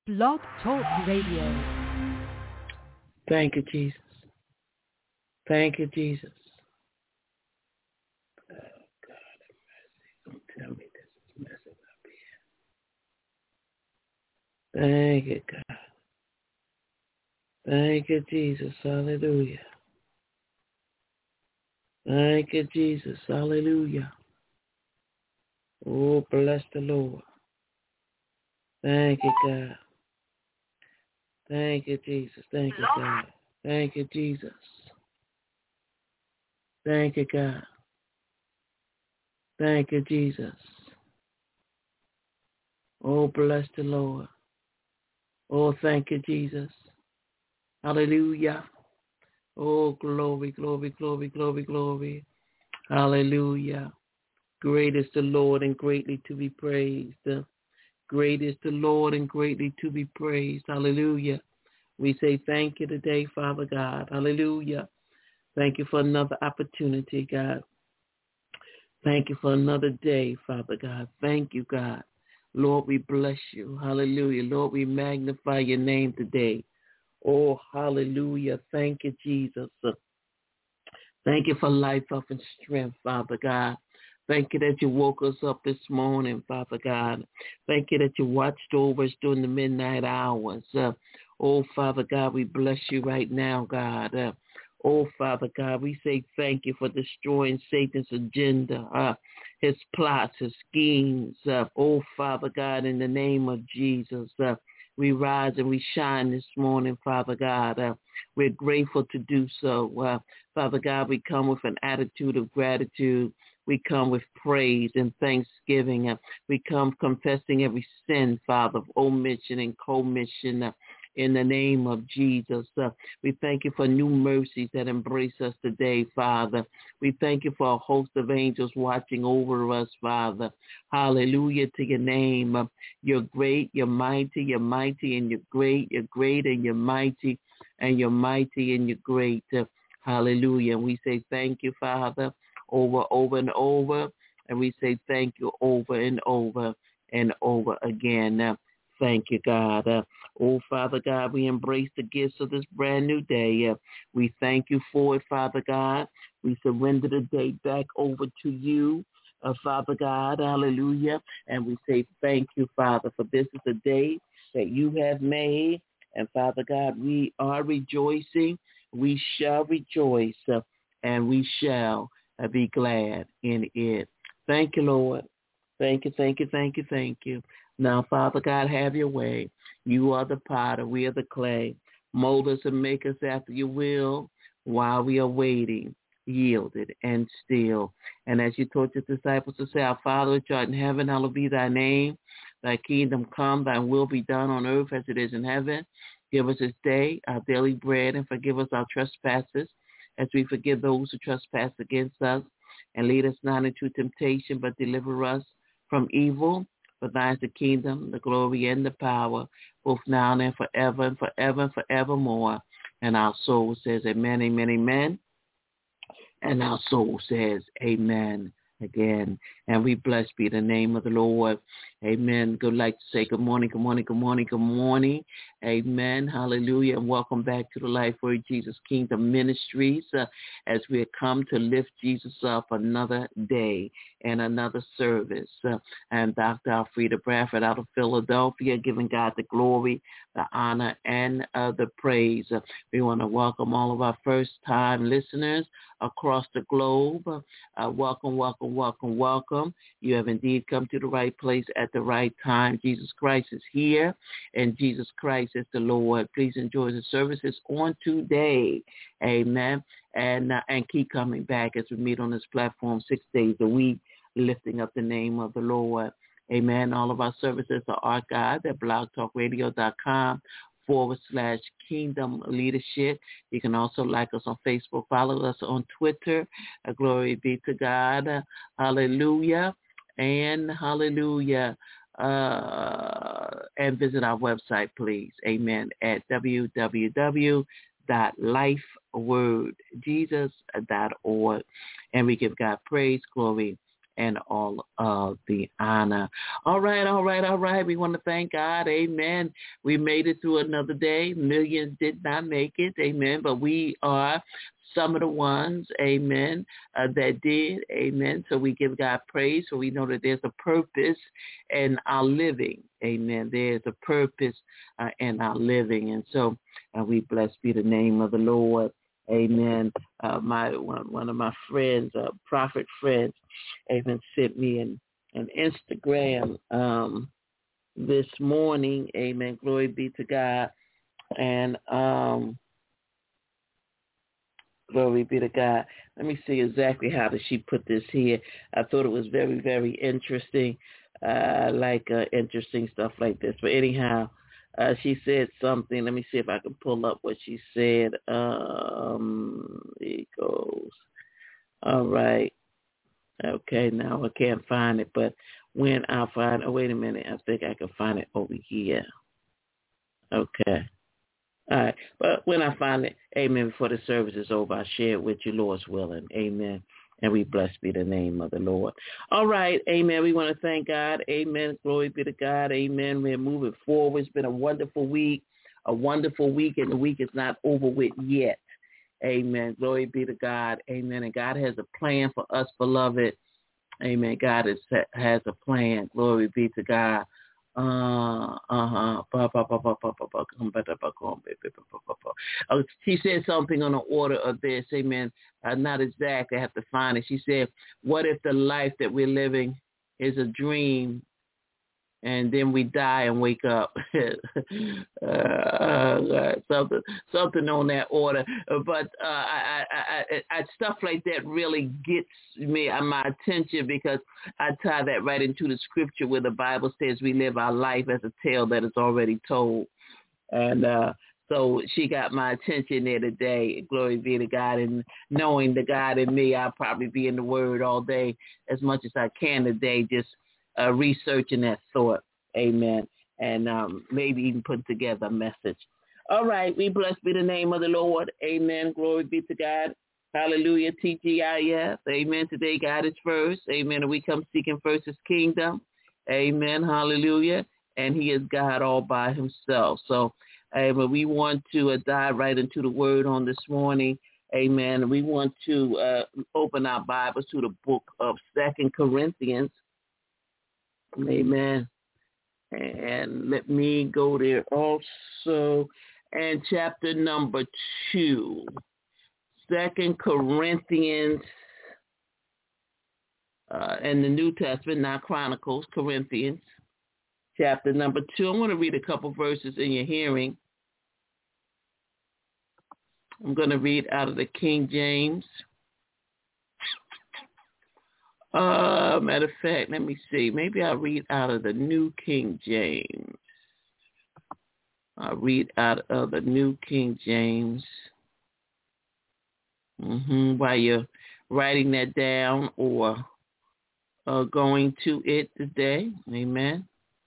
Blog Talk Radio. Thank you, Jesus. Thank you, Jesus. Oh, God, don't tell me this is messing up here. Thank you, God. Thank you, Jesus. Hallelujah. Thank you, Jesus. Hallelujah. Oh, bless the Lord. Thank you, God. Thank you, Jesus. Thank you, God. Thank you, Jesus. Thank you, God. Thank you, Jesus. Oh, bless the Lord. Oh, thank you, Jesus. Hallelujah. Oh, glory, glory, glory, glory, glory. Hallelujah. Great is the Lord and greatly to be praised. Great is the Lord and greatly to be praised. Hallelujah. We say thank you today, Father God. Hallelujah. Thank you for another opportunity, God. Thank you for another day, Father God. Thank you, God. Lord, we bless you. Hallelujah. Lord, we magnify your name today. Oh, hallelujah. Thank you, Jesus. Thank you for life, health, and strength, Father God. Thank you that you woke us up this morning, Father God. Thank you that you watched over us during the midnight hours. Oh, Father God, we bless you right now, God. Oh, Father God, we say thank you for destroying Satan's agenda, his plots, his schemes. Oh, Father God, in the name of Jesus, we rise and we shine this morning, Father God. We're grateful to do so. Father God, we come with an attitude of gratitude. We come with praise and thanksgiving. We come confessing every sin, Father, of omission and commission. In the name of Jesus, we thank you for new mercies that embrace us today, Father. We thank you for a host of angels watching over us, Father. Hallelujah to your name. You're great, you're mighty, and you're great and you're mighty, and you're mighty and you're great. Hallelujah. And we say thank you, Father, over and over. And we say thank you over and over and over again. Thank you, God. Oh, Father God, we embrace the gifts of this brand new day. We thank you for it, Father God. We surrender the day back over to you, Father God. Hallelujah. And we say thank you, Father, for this is a day that you have made. And, Father God, we are rejoicing. We shall rejoice, and we shall be glad in it. Thank you, Lord. Thank you, thank you, thank you, thank you. Now, Father God, have your way. You are the potter. We are the clay. Mold us and make us after your will while we are waiting, yielded and still. And as you taught your disciples to say, our Father which art in heaven, hallowed be thy name. Thy kingdom come, thy will be done on earth as it is in heaven. Give us this day our daily bread and forgive us our trespasses as we forgive those who trespass against us. And lead us not into temptation, but deliver us from evil. For thine is the kingdom, the glory, and the power, both now and forever and forever and forevermore. And our soul says amen, amen, amen. And our soul says amen again. And we bless be the name of the Lord. Amen. Good like to say good morning, good morning, good morning, good morning. Amen. Hallelujah. And welcome back to the Life Word Jesus Kingdom Ministries as we come to lift Jesus up another day and another service. And Dr. Alfreda Bradford out of Philadelphia, giving God the glory, the honor, and the praise. We want to welcome all of our first-time listeners across the globe. Welcome, welcome, welcome, welcome. You have indeed come to the right place at the right time. Jesus Christ is here, and Jesus Christ is the Lord. Please enjoy the services on today. Amen. And keep coming back as we meet on this platform 6 days a week, lifting up the name of the Lord. Amen. All of our services are archived at blogtalkradio.com/Kingdom Leadership. You can also like us on Facebook, follow us on Twitter. Glory be to God. Hallelujah. And hallelujah. And visit our website, please. Amen. At www.lifewordjesus.org. And we give God praise, glory, and all of the honor. All right. We want to thank God. Amen. We made it through another day. Millions did not make it. Amen. But we are some of the ones, amen, that did, amen. So we give God praise, for we know that there's a purpose in our living, amen. There's a purpose in our living, and so we bless be the name of the Lord, amen. One of my friends, prophet friends, amen, sent me an Instagram this morning, amen. Glory be to God, and glory be to God. Let me see exactly how did she put this here. I thought it was very, very interesting. I like interesting stuff like this. But anyhow, she said something. Let me see if I can pull up what she said. There it goes. All right. Okay, now I can't find it. But when I find it, wait a minute. I think I can find it over here. Okay. All right. But when I find it, amen, before the service is over, I'll share it with you, Lord's willing. Amen. And we blessed be the name of the Lord. All right. Amen. We want to thank God. Amen. Glory be to God. Amen. We're moving forward. It's been a wonderful week, and the week is not over with yet. Amen. Glory be to God. Amen. And God has a plan for us, beloved. Amen. God has a plan. Glory be to God. She said something on the order of this, amen. Not exactly, I have to find it. She said, what if the life that we're living is a dream and then we die and wake up? Something on that order. But I stuff like that really gets me my attention, because I tie that right into the scripture where the Bible says we live our life as a tale that is already told. And so she got my attention there today. Glory be to God. And knowing the God in me, I'll probably be in the Word all day as much as I can today, just researching that thought. Amen. And maybe even putting together a message. All right. We blessed be the name of the Lord. Amen. Glory be to God. Hallelujah. TGIF. Amen. Today God is first. Amen. And we come seeking first his kingdom. Amen. Hallelujah. And he is God all by himself. So we want to dive right into the word on this morning. Amen. We want to open our Bibles to the book of 2 Corinthians. Amen. And let me go there also. And chapter number 2. 2 Corinthians in the New Testament, not Chronicles, Corinthians. Chapter number 2. I'm going to read a couple verses in your hearing. I'm going to read out of the King James. Matter of fact, let me see. Maybe I'll read out of the New King James. I'll read out of the New King James. While you're writing that down or going to it today. Amen.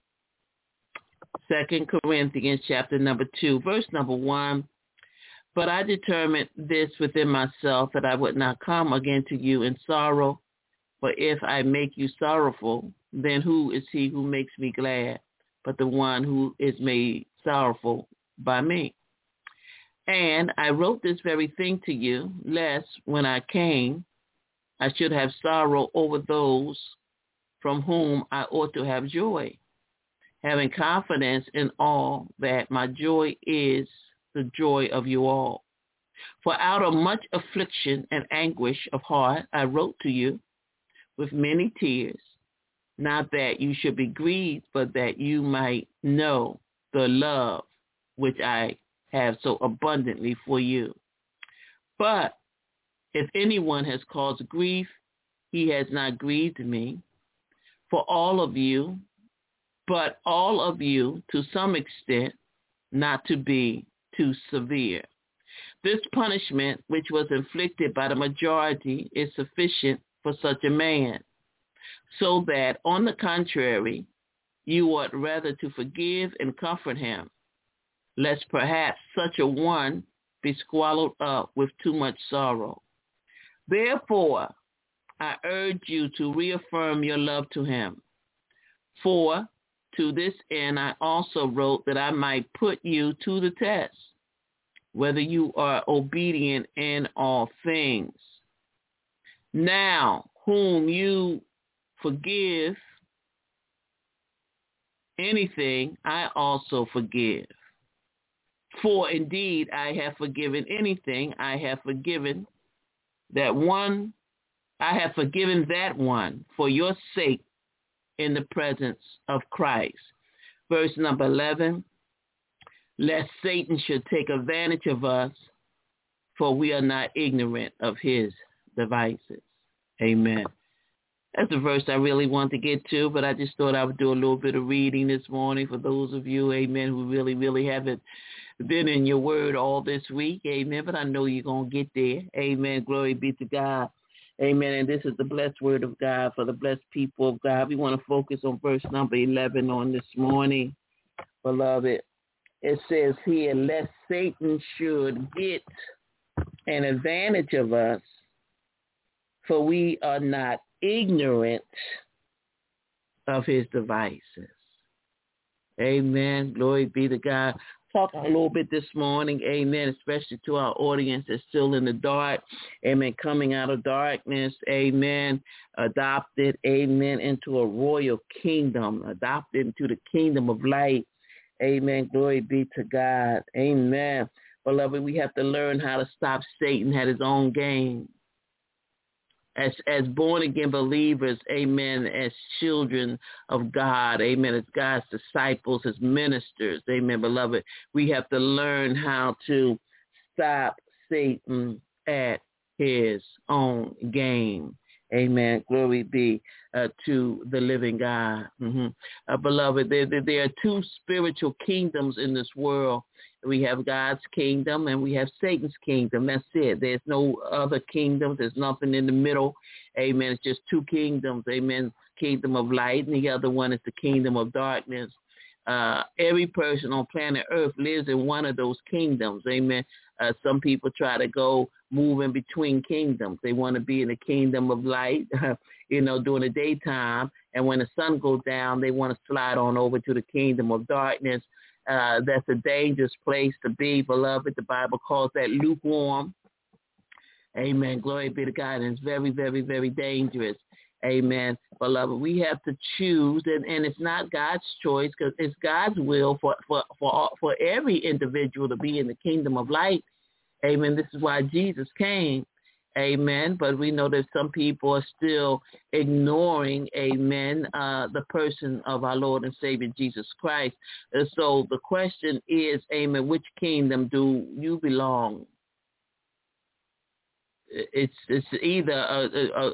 2 Corinthians chapter number 2, verse number 1. But I determined this within myself, that I would not come again to you in sorrow. For if I make you sorrowful, then who is he who makes me glad but the one who is made sorrowful by me? And I wrote this very thing to you, lest when I came, I should have sorrow over those from whom I ought to have joy, having confidence in all that my joy is the joy of you all. For out of much affliction and anguish of heart I wrote to you with many tears, not that you should be grieved, but that you might know the love which I have so abundantly for you. But if anyone has caused grief, he has not grieved me. For all of you to some extent, not to be too severe. This punishment, which was inflicted by the majority, is sufficient for such a man, so that, on the contrary, you ought rather to forgive and comfort him, lest perhaps such a one be swallowed up with too much sorrow. Therefore, I urge you to reaffirm your love to him. For to this end I also wrote that I might put you to the test, whether you are obedient in all things. Now, whom you forgive anything, I also forgive. For indeed I have forgiven anything, I have forgiven that one for your sake in the presence of Christ. Verse number 11, lest Satan should take advantage of us, for we are not ignorant of his devices. Amen. That's the verse I really want to get to, but I just thought I would do a little bit of reading this morning for those of you, amen, who really, really haven't been in your word all this week, amen, but I know you're going to get there. Amen. Glory be to God. Amen. And this is the blessed word of God for the blessed people of God. We want to focus on verse number 11 on this morning, beloved. It says here, lest Satan should get an advantage of us, for we are not ignorant of his devices. Amen. Glory be to God. Talking a little bit this morning, amen, especially to our audience that's still in the dark, amen, coming out of darkness, amen, adopted, amen, into a royal kingdom, adopted into the kingdom of light, amen, glory be to God, amen. Beloved, we have to learn how to stop Satan at his own game. As born-again believers, amen, as children of God, amen, as God's disciples, as ministers, amen, beloved, we have to learn how to stop Satan at his own game. Amen. Glory be to the living God. Beloved, there are two spiritual kingdoms in this world. We have God's kingdom and we have Satan's kingdom. That's it. There's no other kingdoms. There's nothing in the middle. Amen. It's just two kingdoms. Amen. Kingdom of light and the other one is the kingdom of darkness. Every person on planet Earth lives in one of those kingdoms. Amen. Some people try to go move in between kingdoms. They want to be in the kingdom of light, during the daytime. And when the sun goes down, they want to slide on over to the kingdom of darkness. That's a dangerous place to be, beloved. The Bible calls that lukewarm. Amen. Glory be to God. And it's very, very, very dangerous. Amen. Beloved, we have to choose, and it's not God's choice because it's God's will for every individual to be in the kingdom of light. Amen. This is why Jesus came. Amen. But we know that some people are still ignoring, amen, the person of our Lord and Savior Jesus Christ. And so the question is, amen, which kingdom do you belong? It's either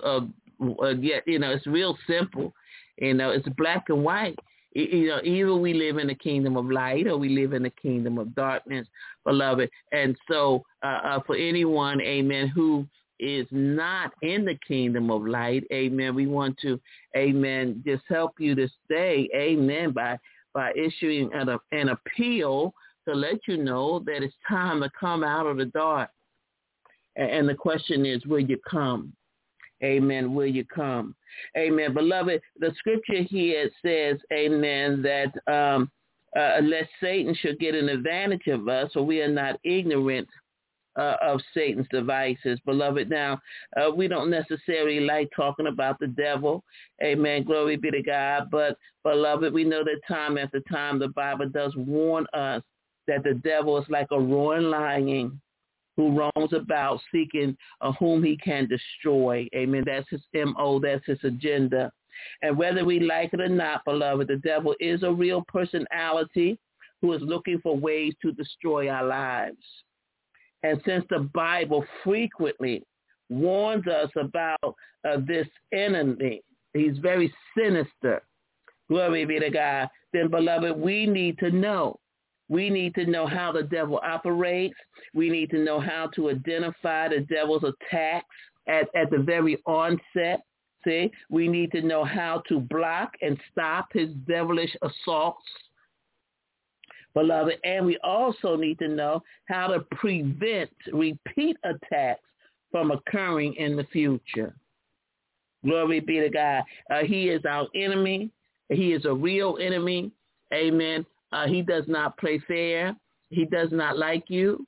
it's real simple. It's black and white. Either we live in the kingdom of light or we live in the kingdom of darkness, beloved. And so for anyone, amen, who is not in the kingdom of light, amen, we want to, amen, just help you to stay, amen, by issuing an appeal to let you know that it's time to come out of the dark. And the question is, will you come? Amen. Will you come? Amen. Beloved, the scripture here says, amen, that lest Satan should get an advantage of us, so we are not ignorant of Satan's devices. Beloved, now, we don't necessarily like talking about the devil. Amen. Glory be to God. But, beloved, we know that time after time the Bible does warn us that the devil is like a roaring lion who roams about seeking whom he can destroy. Amen. That's his MO. That's his agenda. And whether we like it or not, beloved, the devil is a real personality who is looking for ways to destroy our lives. And since the Bible frequently warns us about this enemy, he's very sinister, glory be to God, then, beloved, we need to know. We need to know how the devil operates. We need to know how to identify the devil's attacks at the very onset. See, we need to know how to block and stop his devilish assaults, beloved. And we also need to know how to prevent repeat attacks from occurring in the future. Glory be to God. He is our enemy. He is a real enemy. Amen. He does not play fair. He does not like you.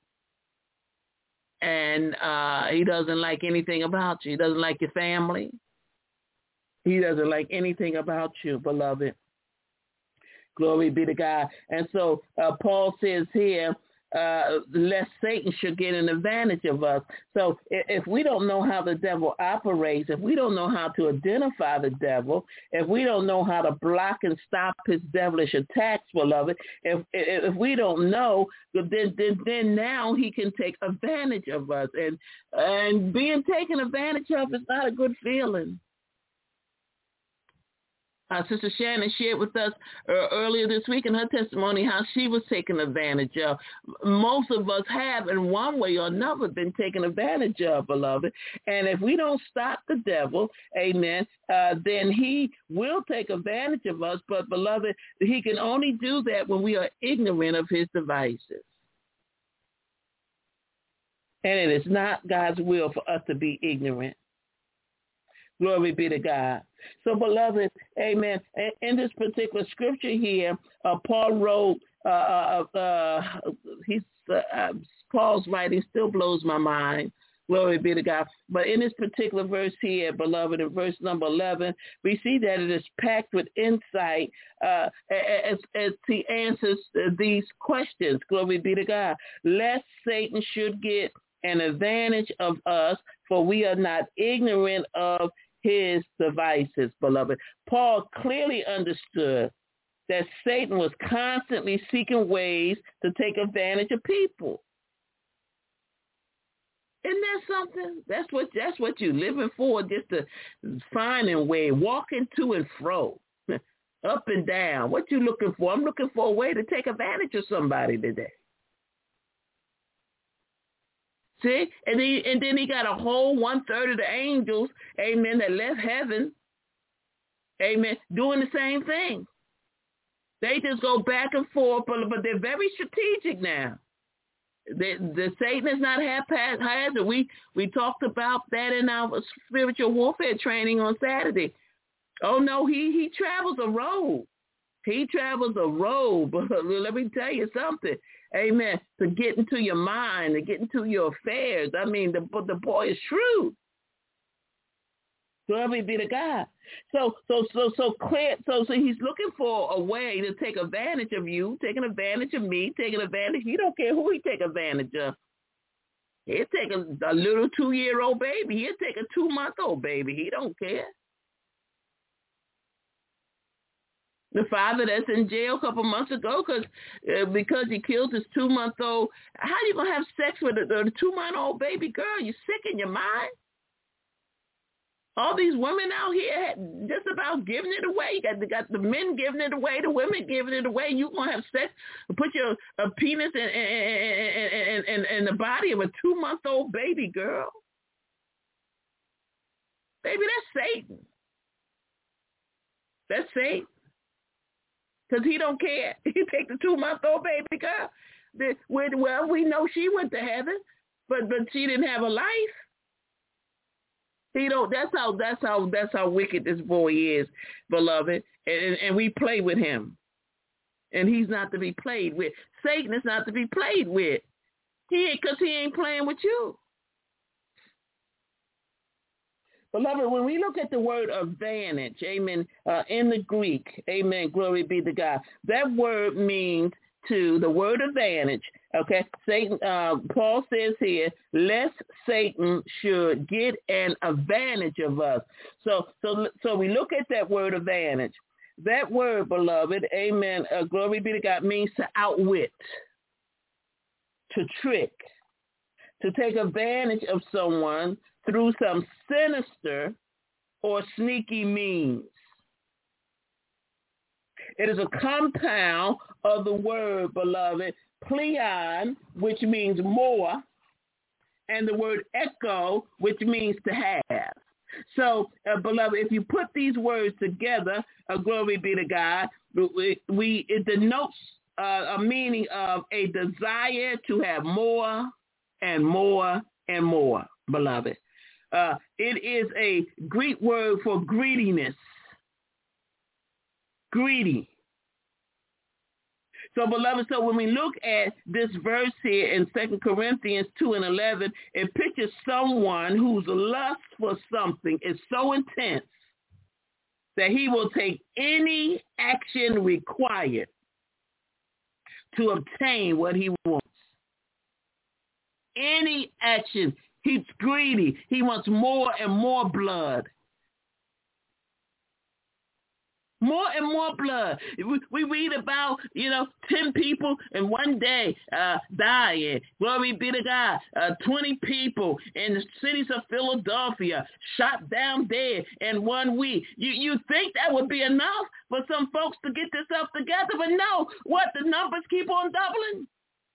And he doesn't like anything about you. He doesn't like your family. He doesn't like anything about you, beloved. Glory be to God. And so Paul says here, lest Satan should get an advantage of us. So if we don't know how the devil operates, if we don't know how to identify the devil, if we don't know how to block and stop his devilish attacks, beloved, if we don't know, then now he can take advantage of us. And being taken advantage of is not a good feeling. Sister Shannon shared with us earlier this week in her testimony how she was taken advantage of. Most of us have, in one way or another, been taken advantage of, beloved. And if we don't stop the devil, amen, then he will take advantage of us. But, beloved, he can only do that when we are ignorant of his devices. And it is not God's will for us to be ignorant. Glory be to God. So, beloved, amen, in this particular scripture here, Paul wrote, Paul's writing still blows my mind. Glory be to God. But in this particular verse here, beloved, in verse number 11, we see that it is packed with insight as he answers these questions. Glory be to God. Lest Satan should get an advantage of us, for we are not ignorant of his devices, beloved. Paul clearly understood that Satan was constantly seeking ways to take advantage of people. Isn't that something? That's what you're living for, just to find a way, walking to and fro, up and down. What you looking for? I'm looking for a way to take advantage of somebody today. See? And then he got a whole 1/3 of the angels, amen, that left heaven, amen, doing the same thing. They just go back and forth, but they're very strategic now. The Satan is not haphazard. We talked about that in our spiritual warfare training on Saturday. Oh, no, he travels a road. He travels a road, but let me tell you something. Amen. To get into your mind, to get into your affairs. I mean, the boy is shrewd. Glory be to God. So clear. So he's looking for a way to take advantage of you, taking advantage of me, taking advantage. He don't care who he take advantage of. He'll take a little 2-year-old baby. He'll take a 2-month-old baby. He don't care. The father that's in jail a couple months ago because he killed his 2-month-old. How you going to have sex with a 2-month-old baby girl? You sick in your mind? All these women out here just about giving it away. You got the men giving it away, the women giving it away. You going to have sex, put your penis in the body of a 2-month-old baby girl? Baby, that's Satan. That's Satan. Because he don't care. He take the 2-month-old baby girl. Well, we know she went to heaven, but she didn't have a life. You know, that's how wicked this boy is, beloved. And we play with him. And he's not to be played with. Satan is not to be played with. Because he ain't playing with you. Beloved, when we look at the word advantage, amen, in the Greek, amen, glory be to God, that word means the word advantage, okay? Satan, Paul says here, lest Satan should get an advantage of us. So we look at that word advantage. That word, beloved, amen, glory be to God, means to outwit, to trick, to take advantage of someone through some sinister or sneaky means. It is a compound of the word, beloved, pleon, which means more, and the word echo, which means to have. So, beloved, if you put these words together, glory be to God, it denotes a meaning of a desire to have more and more and more, beloved. It is a Greek word for greediness. Greedy. So, beloved, so when we look at this verse here in 2 Corinthians 2:11, it pictures someone whose lust for something is so intense that he will take any action required to obtain what he wants. Any action. He's greedy. He wants more and more blood. More and more blood. We read about, 10 people in one day dying. Glory be to God. 20 people in the cities of Philadelphia shot down dead in 1 week. You think that would be enough for some folks to get themselves together? But no, the numbers keep on doubling.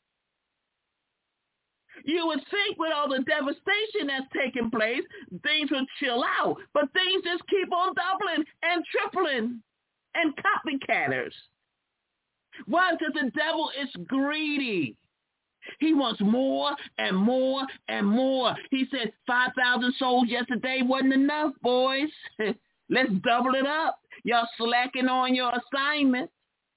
You would think with all the devastation that's taking place, things would chill out. But things just keep on doubling and tripling. And copycatters. Why? Because the devil is greedy. He wants more and more and more. He said 5,000 souls yesterday wasn't enough, boys. Let's double it up. Y'all slacking on your assignment.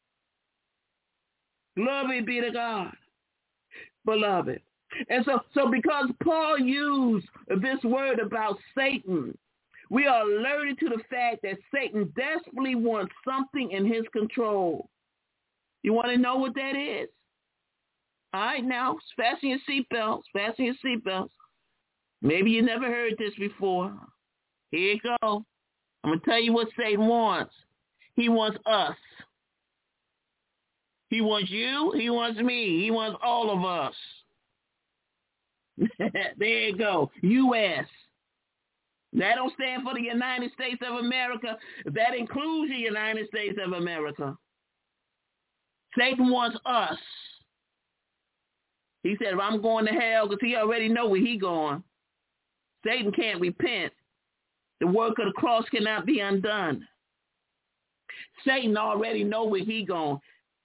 Glory be to God, beloved. And so because Paul used this word about Satan, we are alerted to the fact that Satan desperately wants something in his control. You want to know what that is? All right, now, fasten your seatbelts. Fasten your seatbelts. Maybe you never heard this before. Here you go. I'm going to tell you what Satan wants. He wants us. He wants you. He wants me. He wants all of us. There you go. U.S. That don't stand for the United States of America. That includes the United States of America. Satan wants us. He said, if I'm going to hell, because he already know where he going. Satan can't repent. The work of the cross cannot be undone. Satan already know where he going.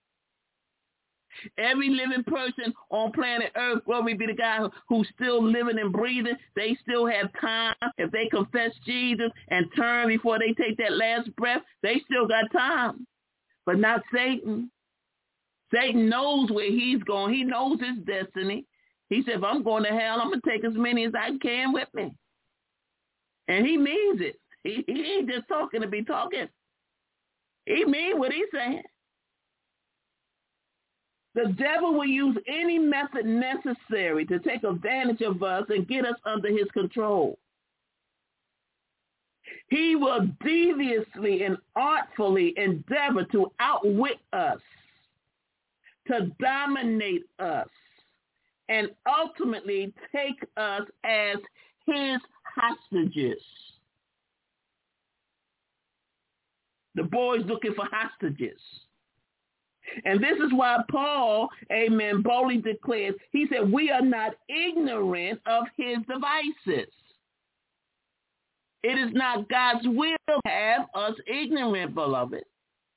Every living person on planet Earth, glory be to God, who's still living and breathing, they still have time. If they confess Jesus and turn before they take that last breath, they still got time. But not Satan. Satan knows where he's going. He knows his destiny. He said, if I'm going to hell, I'm going to take as many as I can with me. And he means it. He ain't just talking to be talking. He means what he's saying. The devil will use any method necessary to take advantage of us and get us under his control. He will deviously and artfully endeavor to outwit us, to dominate us, and ultimately take us as his hostages. The boy's looking for hostages. And this is why Paul, amen, boldly declares, he said, we are not ignorant of his devices. It is not God's will to have us ignorant, beloved.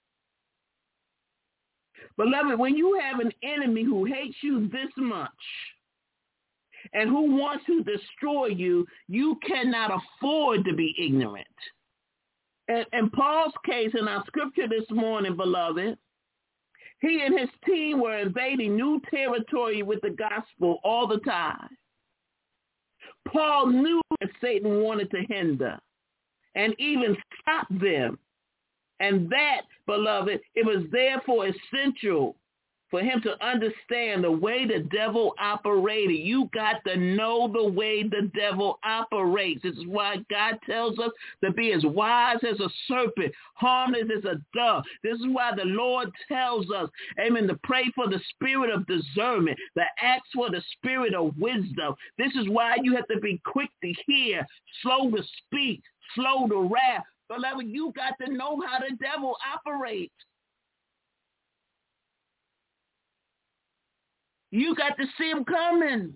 Beloved, when you have an enemy who hates you this much and who wants to destroy you, you cannot afford to be ignorant. In Paul's case in our scripture this morning, beloved, he and his team were invading new territory with the gospel all the time. Paul knew that Satan wanted to hinder and even stop them. And that, beloved, it was therefore essential for him to understand the way the devil operated. You got to know the way the devil operates. This is why God tells us to be as wise as a serpent, harmless as a dove. This is why the Lord tells us, amen, to pray for the spirit of discernment, to ask for the spirit of wisdom. This is why you have to be quick to hear, slow to speak, slow to wrath. Beloved, you got to know how the devil operates. You got to see him coming.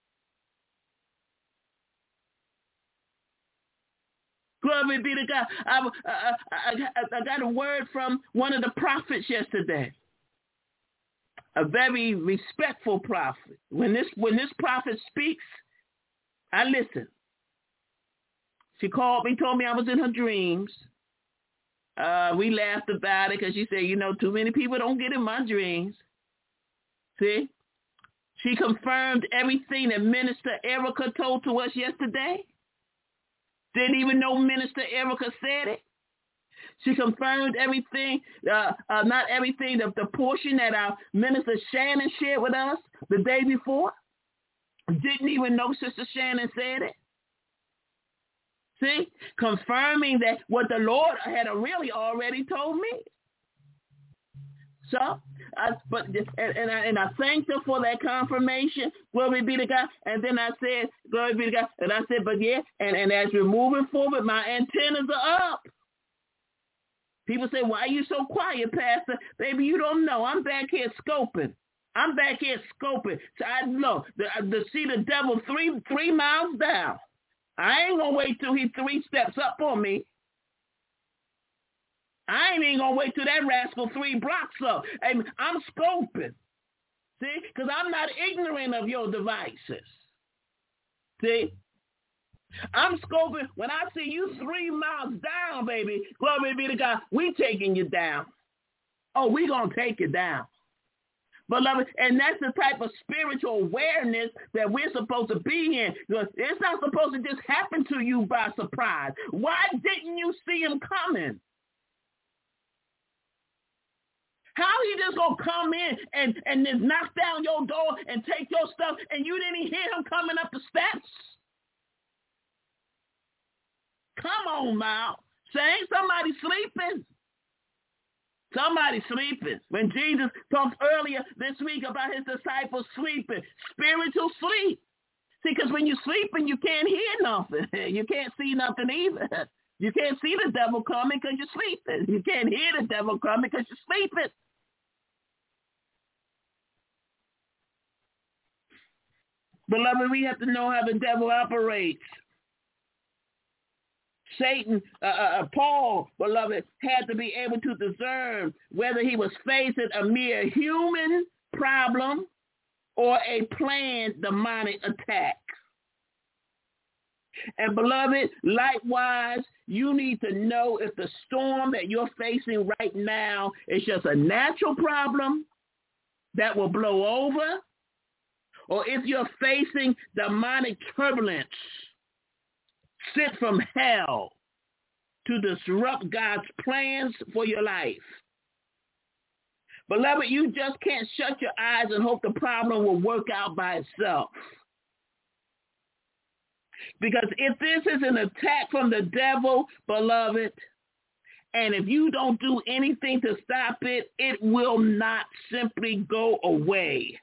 Glory be to God. I got a word from one of the prophets yesterday. A very respectful prophet. When this prophet speaks, I listen. She called me, told me I was in her dreams. We laughed about it because she said, too many people don't get in my dreams. See? She confirmed everything that Minister Erica told to us yesterday. Didn't even know Minister Erica said it. She confirmed everything, not everything, the portion that our Minister Shannon shared with us the day before. Didn't even know Sister Shannon said it. See? Confirming that what the Lord had really already told me. So, I thanked her for that confirmation. Glory be to God. And then I said, glory be to God. And I said, but yeah, and as we're moving forward, my antennas are up. People say, why are you so quiet, Pastor? Baby, you don't know. I'm back here scoping. So I know to see the devil 3 miles down. I ain't going to wait till he 3 steps up on me. I ain't even going to wait till that rascal 3 blocks up. I'm scoping. See? Because I'm not ignorant of your devices. See? I'm scoping. When I see you 3 miles down, baby, glory be to God, we taking you down. Oh, we going to take you down. Beloved, and that's the type of spiritual awareness that we're supposed to be in. It's not supposed to just happen to you by surprise. Why didn't you see him coming? How he just going to come in and just knock down your door and take your stuff and you didn't hear him coming up the steps? Come on, Mal. Saying somebody sleeping. Somebody sleeping. When Jesus talked earlier this week about his disciples sleeping, spiritual sleep. See, because when you're sleeping, you can't hear nothing. You can't see nothing either. You can't see the devil coming because you're sleeping. You can't hear the devil coming because you're sleeping. Beloved, we have to know how the devil operates. Satan, Paul, beloved, had to be able to discern whether he was facing a mere human problem or a planned demonic attack. And beloved, likewise, you need to know if the storm that you're facing right now is just a natural problem that will blow over, or if you're facing demonic turbulence sent from hell to disrupt God's plans for your life. Beloved, you just can't shut your eyes and hope the problem will work out by itself. Because if this is an attack from the devil, beloved, and if you don't do anything to stop it, it will not simply go away.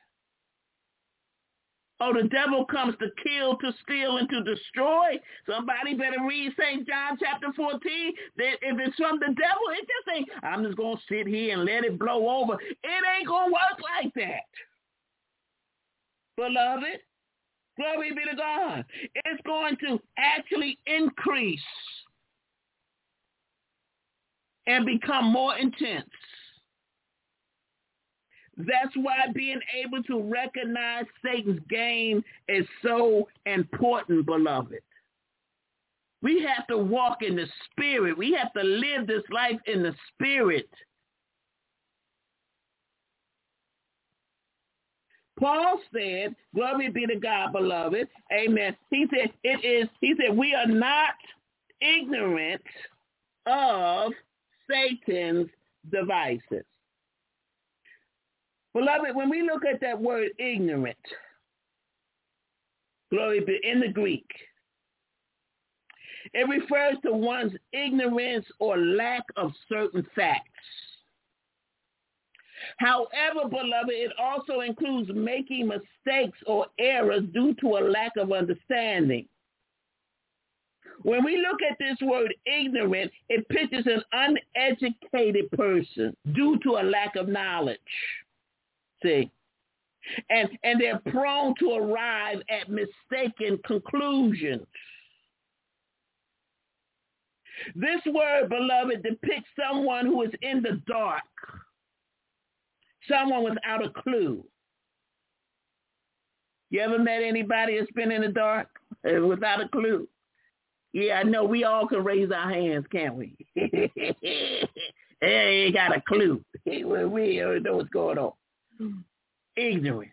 Oh, the devil comes to kill, to steal, and to destroy. Somebody better read St. John chapter 14. That if it's from the devil, it just ain't, I'm just going to sit here and let it blow over. It ain't going to work like that. Beloved, glory be to God. It's going to actually increase and become more intense. That's why being able to recognize Satan's game is so important, beloved. We have to walk in the spirit. We have to live this life in the spirit. Paul said, glory be to God, beloved. Amen. He said, we are not ignorant of Satan's devices. Beloved, when we look at that word ignorant, glory be, in the Greek, it refers to one's ignorance or lack of certain facts. However, beloved, it also includes making mistakes or errors due to a lack of understanding. When we look at this word ignorant, it pictures an uneducated person due to a lack of knowledge. See, and they're prone to arrive at mistaken conclusions. This word, beloved, depicts someone who is in the dark, someone without a clue. You ever met anybody that's been in the dark without a clue? Yeah, I know we all can raise our hands, can't we? Ain't got a clue. We don't know what's going on. Ignorant.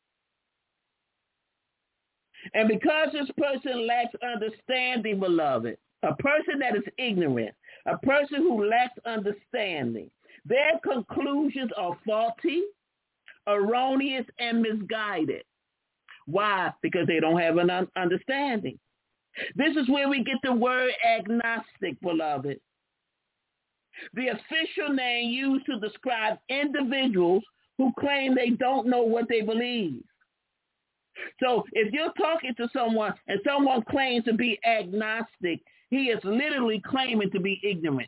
And because this person lacks understanding, beloved, a person that is ignorant, a person who lacks understanding, their conclusions are faulty, erroneous, and misguided. Why? Because they don't have an understanding. This is where we get the word agnostic, beloved. The official name used to describe individuals who claim they don't know what they believe. So if you're talking to someone and someone claims to be agnostic, he is literally claiming to be ignorant.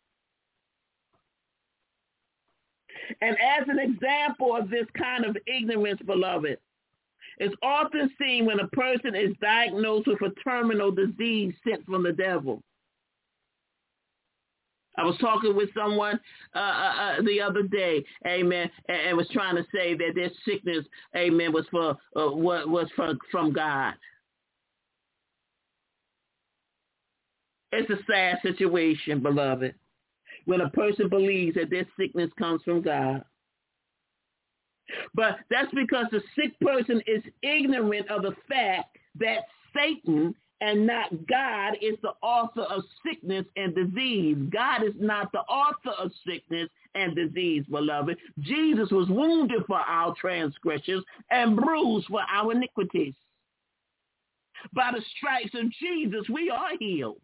And as an example of this kind of ignorance, beloved, it's often seen when a person is diagnosed with a terminal disease sent from the devil. I was talking with someone the other day, amen, and was trying to say that their sickness, amen, was from God. It's a sad situation, beloved, when a person believes that their sickness comes from God. But that's because the sick person is ignorant of the fact that Satan and not God is the author of sickness and disease. God is not the author of sickness and disease, beloved. Jesus was wounded for our transgressions and bruised for our iniquities. By the stripes of Jesus, we are healed.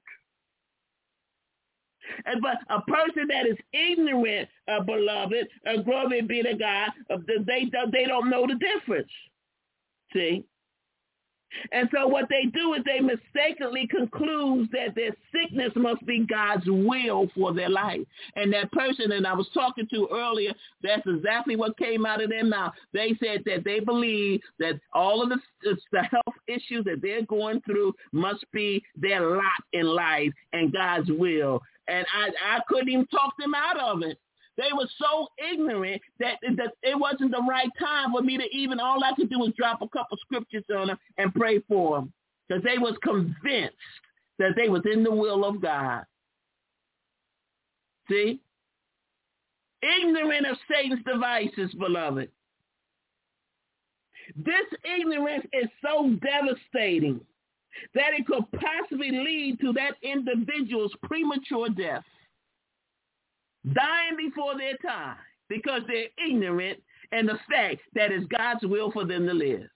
But a person that is ignorant, beloved, glory be to God, they don't know the difference. See? And so what they do is they mistakenly conclude that their sickness must be God's will for their life. And that person that I was talking to earlier, that's exactly what came out of their mouth. They said that they believe that all of the health issues that they're going through must be their lot in life and God's will. And I couldn't even talk them out of it. They were so ignorant that it wasn't the right time for me to even, all I could do was drop a couple scriptures on them and pray for them. Because they was convinced that they was in the will of God. See? Ignorant of Satan's devices, beloved. This ignorance is so devastating that it could possibly lead to that individual's premature death. Dying before their time because they're ignorant and the fact that it's God's will for them to live.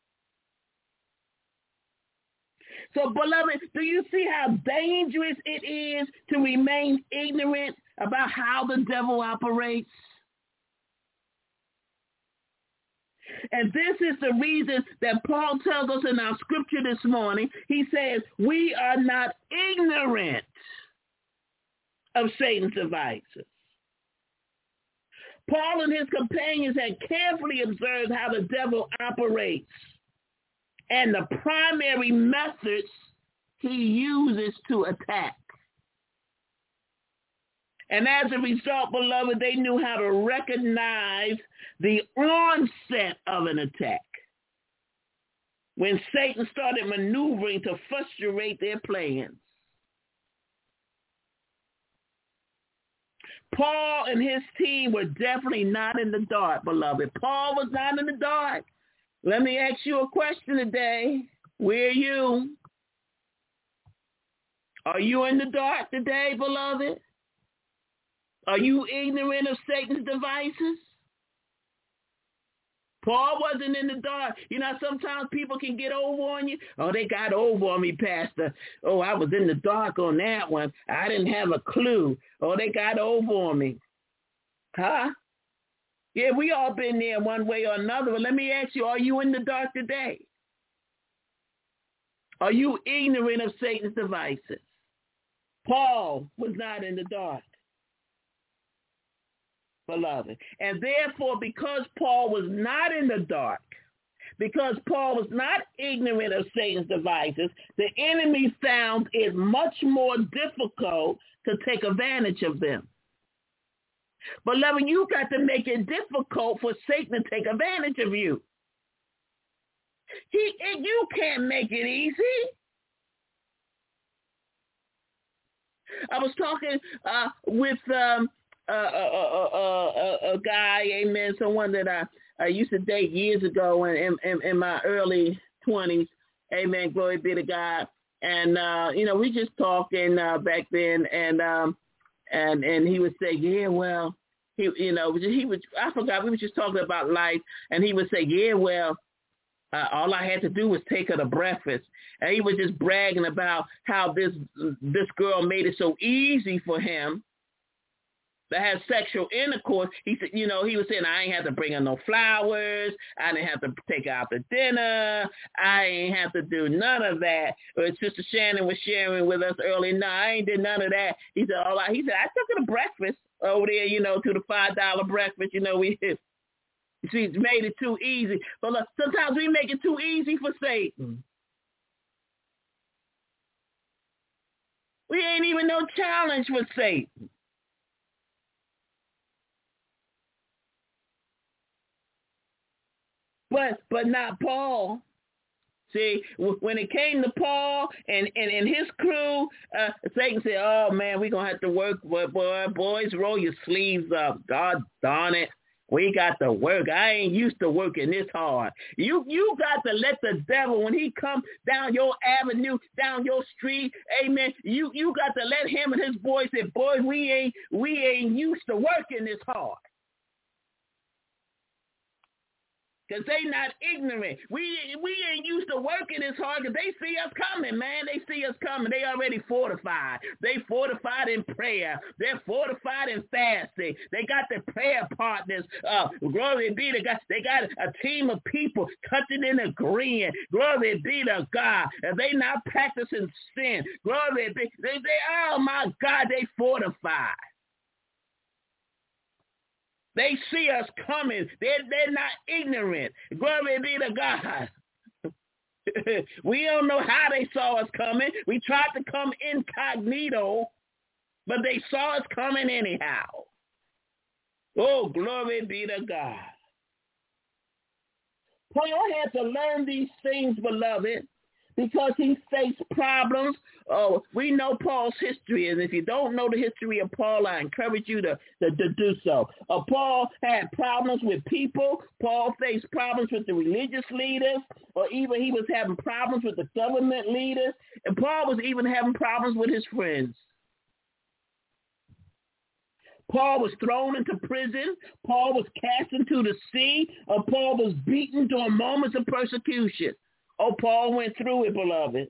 So, beloved, do you see how dangerous it is to remain ignorant about how the devil operates? And this is the reason that Paul tells us in our scripture this morning. He says, we are not ignorant of Satan's devices. Paul and his companions had carefully observed how the devil operates and the primary methods he uses to attack. And as a result, beloved, they knew how to recognize the onset of an attack when Satan started maneuvering to frustrate their plans. Paul and his team were definitely not in the dark, beloved. Paul was not in the dark. Let me ask you a question today. Where are you? Are you in the dark today, beloved? Are you ignorant of Satan's devices? Paul wasn't in the dark. You know, sometimes people can get over on you. Oh, they got over on me, Pastor. Oh, I was in the dark on that one. I didn't have a clue. Oh, they got over on me. Huh? Yeah, we all been there one way or another. But let me ask you, are you in the dark today? Are you ignorant of Satan's devices? Paul was not in the dark, beloved. And therefore, because Paul was not in the dark, because Paul was not ignorant of Satan's devices, the enemy found it much more difficult to take advantage of them. Beloved, you got to make it difficult for Satan to take advantage of you. You can't make it easy. I was talking with a guy, amen, someone that I used to date years ago in my early 20s, amen, glory be to God. And, we just talking back then, and he would say, yeah, well, he was, I forgot, we were just talking about life, and he would say, yeah, well, all I had to do was take her to breakfast. And he was just bragging about how this girl made it so easy for him to have sexual intercourse. He said, he was saying, I ain't have to bring her no flowers. I didn't have to take her out to dinner. I ain't have to do none of that. But Sister Shannon was sharing with us earlier. No, I ain't did none of that. He said, I took her to breakfast over there, to the $5 breakfast. She's made it too easy. But look, sometimes we make it too easy for Satan. We ain't even no challenge with Satan. But not Paul. See, when it came to Paul and his crew, Satan said, oh, man, we're going to have to work. Boys, roll your sleeves up. God darn it. We got to work. I ain't used to working this hard. You got to let the devil, when he comes down your avenue, down your street, amen, you got to let him and his boys say, boys, we ain't used to working this hard. Because they not ignorant. We ain't used to working this hard because they see us coming, man. They see us coming. They already fortified. They fortified in prayer. They're fortified in fasting. They got their prayer partners. Glory be to God. They got a team of people touching and agreeing. Glory be to God. And they not practicing sin. Glory be. Oh, my God, they fortified. They see us coming. They're not ignorant. Glory be to God. We don't know how they saw us coming. We tried to come incognito, but they saw us coming anyhow. Oh, glory be to God. Paul had to learn these things, beloved, because he faced problems. Oh, we know Paul's history, and if you don't know the history of Paul, I encourage you to do so. Paul had problems with people. Paul faced problems with the religious leaders, or even he was having problems with the government leaders, and Paul was even having problems with his friends. Paul was thrown into prison. Paul was cast into the sea. Paul was beaten during moments of persecution. Oh, Paul went through it, beloved.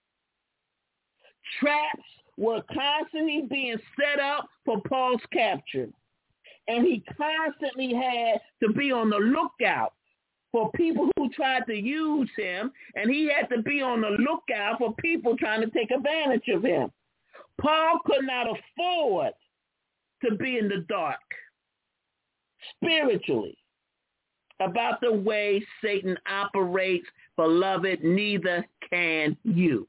Traps were constantly being set up for Paul's capture. And he constantly had to be on the lookout for people who tried to use him. And he had to be on the lookout for people trying to take advantage of him. Paul could not afford to be in the dark spiritually about the way Satan operates. Beloved, neither can you.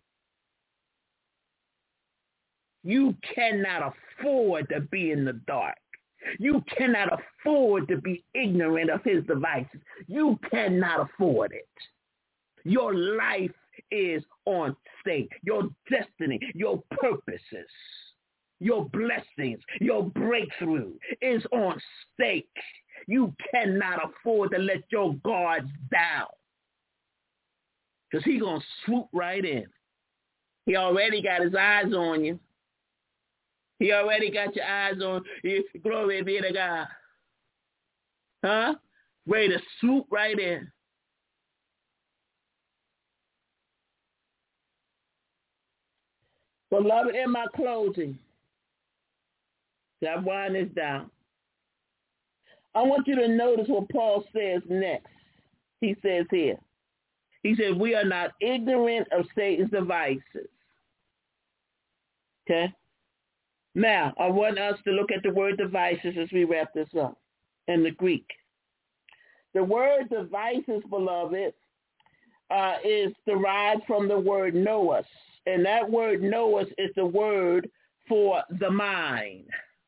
You cannot afford to be in the dark. You cannot afford to be ignorant of his devices. You cannot afford it. Your life is on stake. Your destiny, your purposes, your blessings, your breakthrough is on stake. You cannot afford to let your guards down. Because he's going to swoop right in. He already got his eyes on you. He already got your eyes on you. Glory be to God. Huh? Ready to swoop right in. Beloved, in my closing, I'm winding this down. I want you to notice what Paul says next. He says here. He says, we are not ignorant of Satan's devices. Okay? Now, I want us to look at the word devices as we wrap this up in the Greek. The word devices, beloved, is derived from the word nous. And that word nous is the word for the mind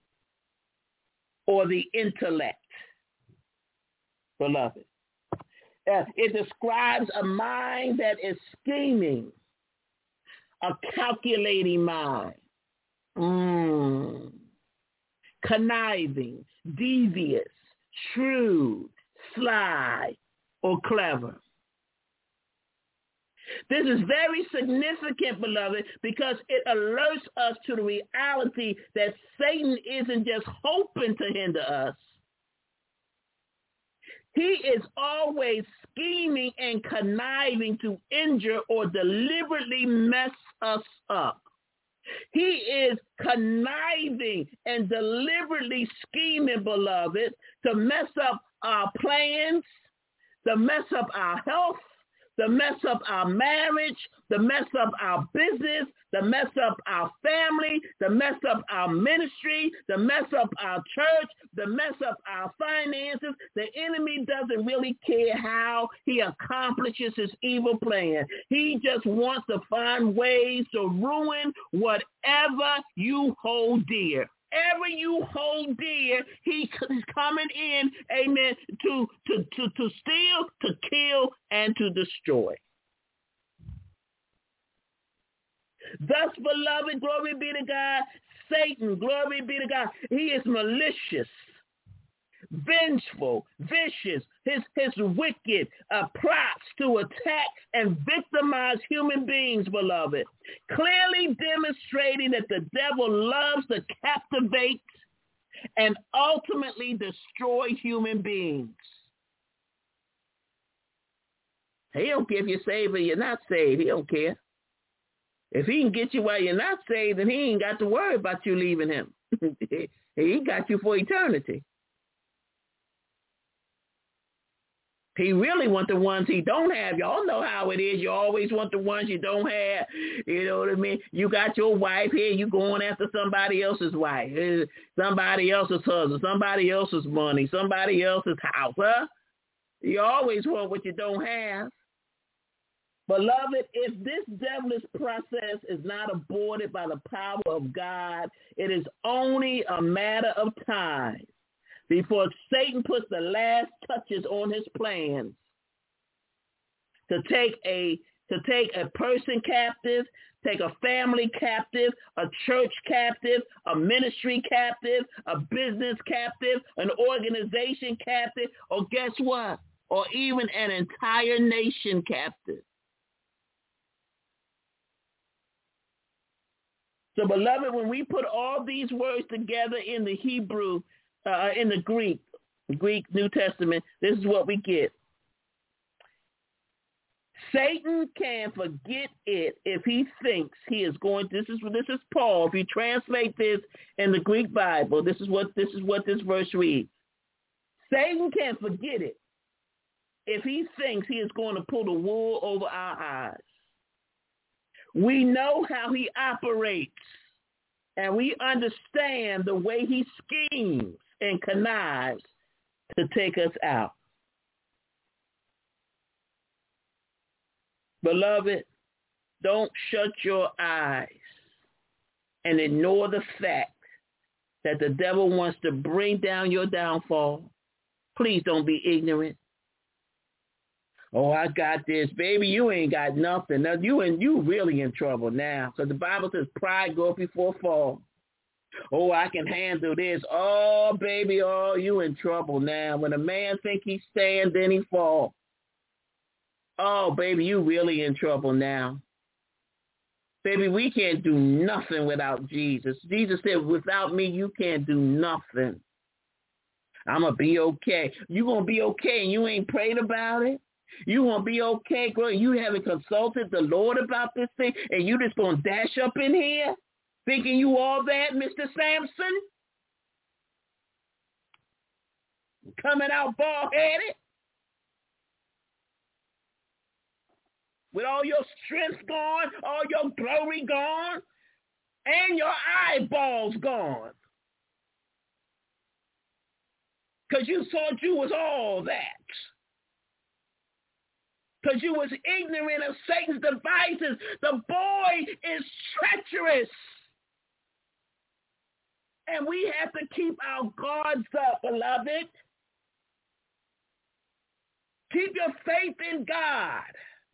or the intellect, beloved. It describes a mind that is scheming, a calculating mind, Conniving, devious, shrewd, sly, or clever. This is very significant, beloved, because it alerts us to the reality that Satan isn't just hoping to hinder us. He is always scheming and conniving to injure or deliberately mess us up. He is conniving and deliberately scheming, beloved, to mess up our plans, to mess up our health, to mess up our marriage, to mess up our business, to mess up our family, to mess up our ministry, to mess up our church, to mess up our finances. The enemy doesn't really care how he accomplishes his evil plan. He just wants to find ways to ruin whatever you hold dear. Whatever you hold dear, he is coming in, amen, to steal, to kill, and to destroy. Thus, beloved, glory be to God, Satan, glory be to God, he is malicious, vengeful, vicious, his wicked plots to attack and victimize human beings, beloved, clearly demonstrating that the devil loves to captivate and ultimately destroy human beings. He don't care if you're saved or you're not saved. He don't care. If he can get you while you're not saved, then he ain't got to worry about you leaving him. He got you for eternity. He really wants the ones he don't have. Y'all know how it is. You always want the ones you don't have. You know what I mean? You got your wife here. You going after somebody else's wife, somebody else's husband, somebody else's money, somebody else's house. Huh? You always want what you don't have. Beloved, if this devilish process is not aborted by the power of God, it is only a matter of time before Satan puts the last touches on his plans to take a person captive, take a family captive, a church captive, a ministry captive, a business captive, an organization captive, or guess what? Or even an entire nation captive. So, beloved, when we put all these words together in the Hebrew, in the Greek New Testament, this is what we get. Satan can forget it if he thinks he is going. This is Paul. If you translate this in the Greek Bible, this is what this verse reads. Satan can forget it if he thinks he is going to pull the wool over our eyes. We know how he operates, and we understand the way he schemes and connives to take us out. Beloved, don't shut your eyes and ignore the fact that the devil wants to bring down your downfall. Please don't be ignorant. Oh, I got this. Baby, you ain't got nothing. Now, you really in trouble now. So the Bible says pride goes before fall. Oh, I can handle this. Oh, baby, oh, you in trouble now. When a man think he stand, then he fall. Oh, baby, you really in trouble now. Baby, we can't do nothing without Jesus. Jesus said, without me, you can't do nothing. I'm going to be okay. You going to be okay and you ain't prayed about it? You want to be okay, girl? You haven't consulted the Lord about this thing, and you just going to dash up in here thinking you all that, Mr. Samson? Coming out bald-headed? With all your strength gone, all your glory gone, and your eyeballs gone. Because you thought you was all that. Because you was ignorant of Satan's devices. The boy is treacherous. And we have to keep our guards up, beloved. Keep your faith in God.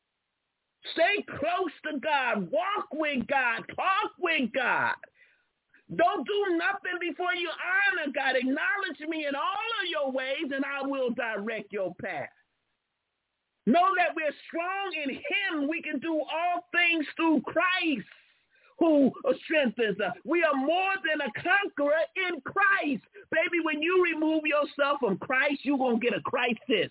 Stay close to God. Walk with God. Talk with God. Don't do nothing before you honor God. Acknowledge me in all of your ways, and I will direct your path. Know that we're strong in him. We can do all things through Christ who strengthens us. We are more than a conqueror in Christ. Baby, when you remove yourself from Christ, you're going to get a crisis.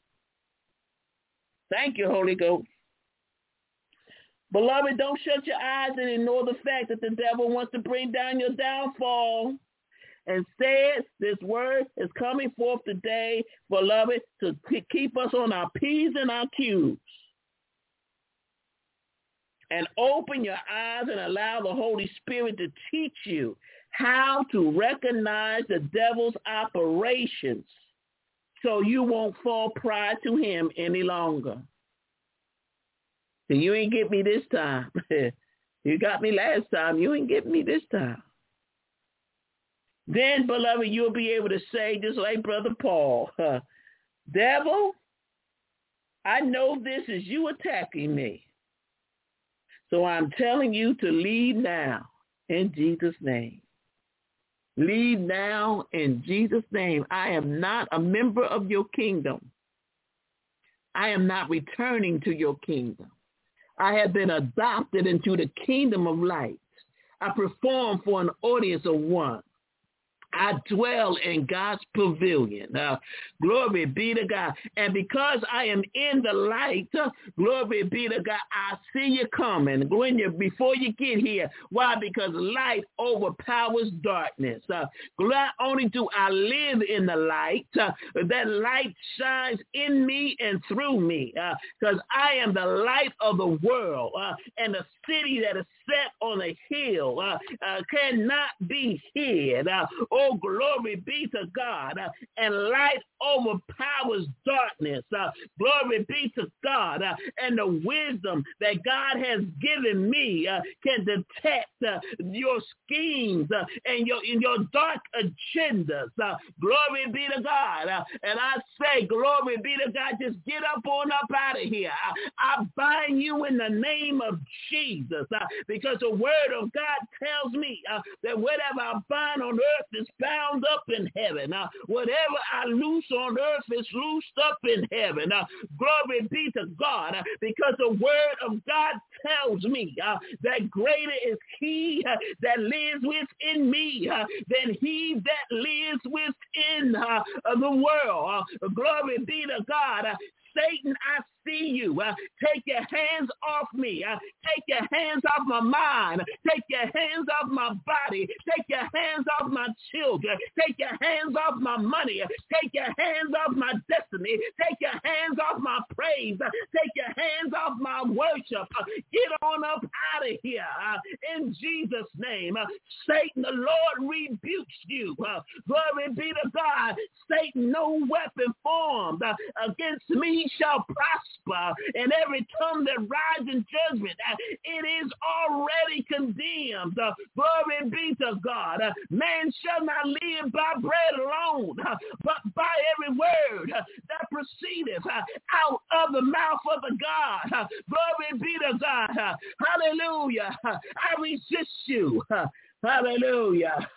Thank you, Holy Ghost. Beloved, don't shut your eyes and ignore the fact that the devil wants to bring down your downfall. Instead, this word is coming forth today, beloved, to keep us on our P's and our Q's. And open your eyes and allow the Holy Spirit to teach you how to recognize the devil's operations so you won't fall prey to him any longer. So you ain't get me this time. You got me last time. You ain't get me this time. Then, beloved, you'll be able to say, just like Brother Paul, devil, I know this is you attacking me. So I'm telling you to leave now in Jesus' name. Leave now in Jesus' name. I am not a member of your kingdom. I am not returning to your kingdom. I have been adopted into the kingdom of light. I perform for an audience of one. I dwell in God's pavilion. Glory be to God. And because I am in the light, glory be to God, I see you coming. Before you get here. Why? Because light overpowers darkness. Not only do I live in the light, that light shines in me and through me. Because I am the light of the world. And the city that is set on a hill cannot be hid. Oh, glory be to God. And light overpowers darkness. Glory be to God. And the wisdom that God has given me can detect your schemes and your dark agendas. Glory be to God. And I say, glory be to God, just get up on up out of here. I bind you in the name of Jesus because the word of God tells me that whatever I bind on earth is bound up in heaven. Whatever I loose on earth is loosed up in heaven. Glory be to God because the word of God tells me that greater is he that lives within me than he that lives within the world. Glory be to God. Satan, I see you. Take your hands off me. Take your hands off my mind. Take your hands off my body. Take your hands off my children. Take your hands off my money. Take your hands off my destiny. Take your hands off my praise. Take your hands off my worship. Get on up out of here. In Jesus' name. Satan, the Lord rebukes you. Glory be to God. Satan, no weapon formed against me shall prosper, and every tongue that rises in judgment, it is already condemned. Glory be to God. Man shall not live by bread alone, but by every word that proceedeth out of the mouth of the God. Glory be to God. Hallelujah. I resist you. Hallelujah.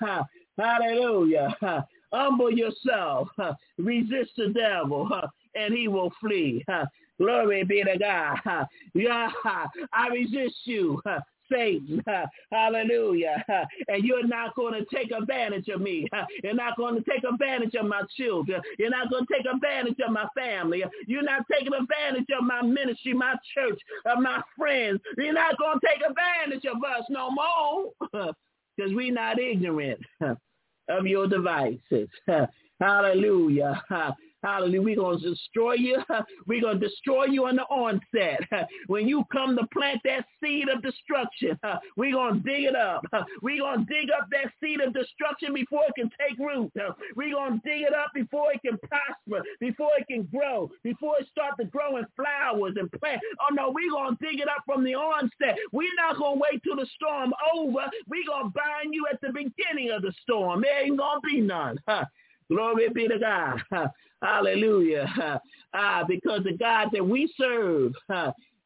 Hallelujah. Humble yourself. Resist the devil. And he will flee. Glory be to God. Yeah, I resist you, Satan. Hallelujah. And you're not going to take advantage of me. You're not going to take advantage of my children. You're not going to take advantage of my family. You're not taking advantage of my ministry, my church, of my friends. You're not going to take advantage of us no more because we're not ignorant of your devices. Hallelujah. Hallelujah. We're going to destroy you. We're going to destroy you on the onset. When you come to plant that seed of destruction, we're going to dig it up. We're going to dig up that seed of destruction before it can take root. We're going to dig it up before it can prosper, before it can grow, before it starts to grow in flowers and plants. Oh, no, we're going to dig it up from the onset. We're not going to wait till the storm over. We're going to bind you at the beginning of the storm. There ain't going to be none. Glory be to God. Hallelujah. Because the God that we serve,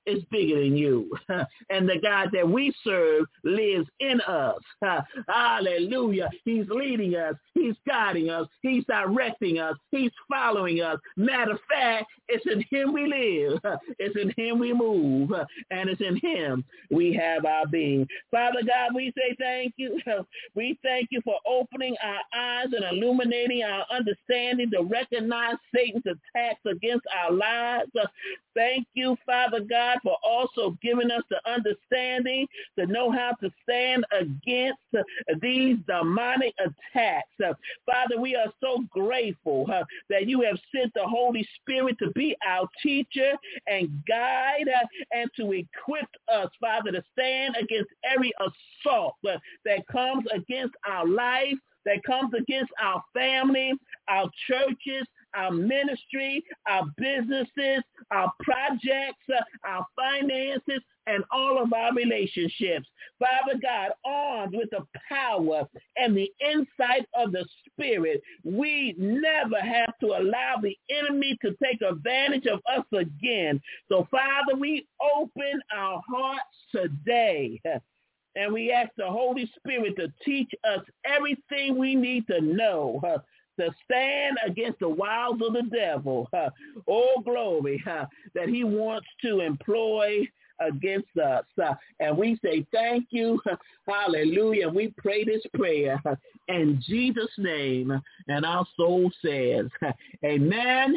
is bigger than you. And the God that we serve lives in us. Hallelujah. He's leading us. He's guiding us. He's directing us. He's following us. Matter of fact, it's in him we live. It's in him we move. And it's in him we have our being. Father God, we say thank you. We thank you for opening our eyes and illuminating our understanding to recognize Satan's attacks against our lives. Thank you, Father God, for also giving us the understanding to know how to stand against these demonic attacks. Father, we are so grateful that you have sent the Holy Spirit to be our teacher and guide and to equip us, Father, to stand against every assault that comes against our life, that comes against our family, our churches, our ministry, our businesses, our projects, our finances, and all of our relationships. Father God, armed with the power and the insight of the Spirit, we never have to allow the enemy to take advantage of us again. So, Father, we open our hearts today. And we ask the Holy Spirit to teach us everything we need to know to stand against the wiles of the devil. Oh, glory, that he wants to employ against us. And we say thank you. Hallelujah. We pray this prayer in Jesus' name. And our soul says, amen.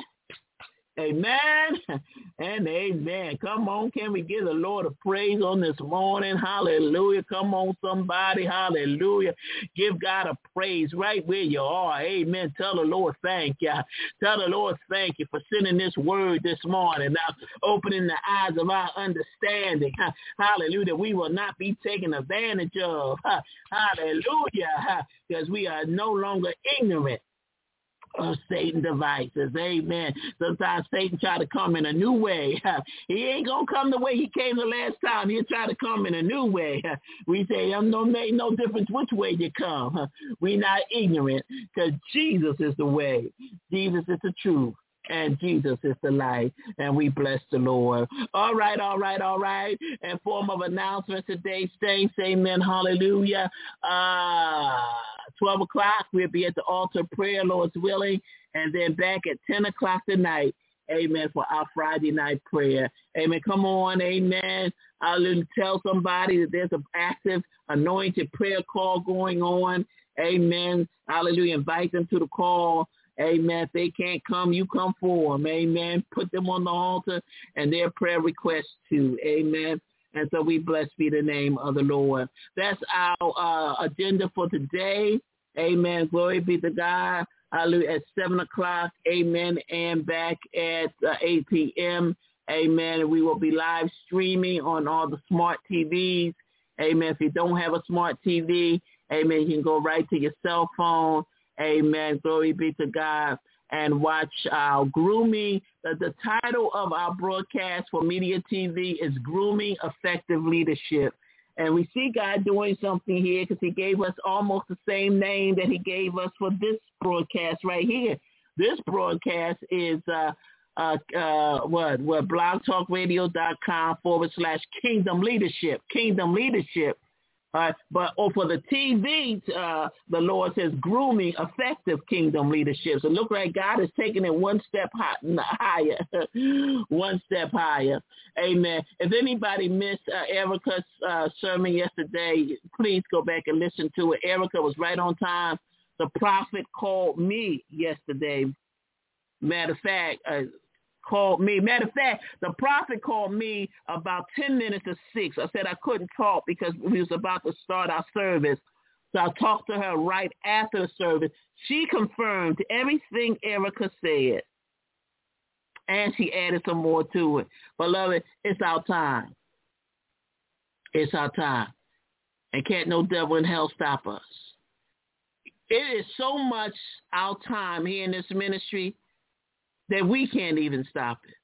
Amen and amen. Come on, can we give the Lord a praise on this morning? Hallelujah. Come on, somebody. Hallelujah. Give God a praise right where you are. Amen. Tell the Lord thank you. Tell the Lord thank you for sending this word this morning. Now, opening the eyes of our understanding. Hallelujah. We will not be taken advantage of. Hallelujah. Because we are no longer ignorant of Satan devices. Amen. Sometimes Satan try to come in a new way. He ain't going to come the way he came the last time. He'll try to come in a new way. We say, don't make no difference which way you come. We're not ignorant because Jesus is the way. Jesus is the truth. And Jesus is the light, and we bless the Lord. All right. In form of announcement today, saints, amen, hallelujah. 12 o'clock, we'll be at the altar of prayer, Lord's willing, and then back at 10 o'clock tonight, amen, for our Friday night prayer. Amen, come on, amen. I'll tell somebody that there's an active anointed prayer call going on. Amen, hallelujah. Invite them to the call. Amen. If they can't come, you come for them. Amen. Put them on the altar and their prayer requests too. Amen. And so we bless be the name of the Lord. That's our agenda for today. Amen. Glory be to God. Hallelujah. At 7 o'clock. Amen. And back at 8 p.m. Amen. We will be live streaming on all the smart TVs. Amen. If you don't have a smart TV, amen, you can go right to your cell phone. Amen. Glory be to God. And watch our grooming. The title of our broadcast for Media TV is Grooming Effective Leadership. And we see God doing something here because he gave us almost the same name that he gave us for this broadcast right here. This broadcast is blogtalkradio.com/Kingdom Leadership. Kingdom Leadership. But for the TV, the Lord says grooming effective kingdom leadership. So look like God is taking it one step higher, one step higher. Amen. If anybody missed Erica's sermon yesterday, please go back and listen to it. Erica was right on time. The prophet called me yesterday. Matter of fact, the prophet called me about 10 minutes to 6. I said I couldn't talk because we was about to start our service. So I talked to her right after the service. She confirmed everything Erica said, and she added some more to it. Beloved, it's our time. It's our time. And can't no devil in hell stop us. It is so much our time here in this ministry that we can't even stop it.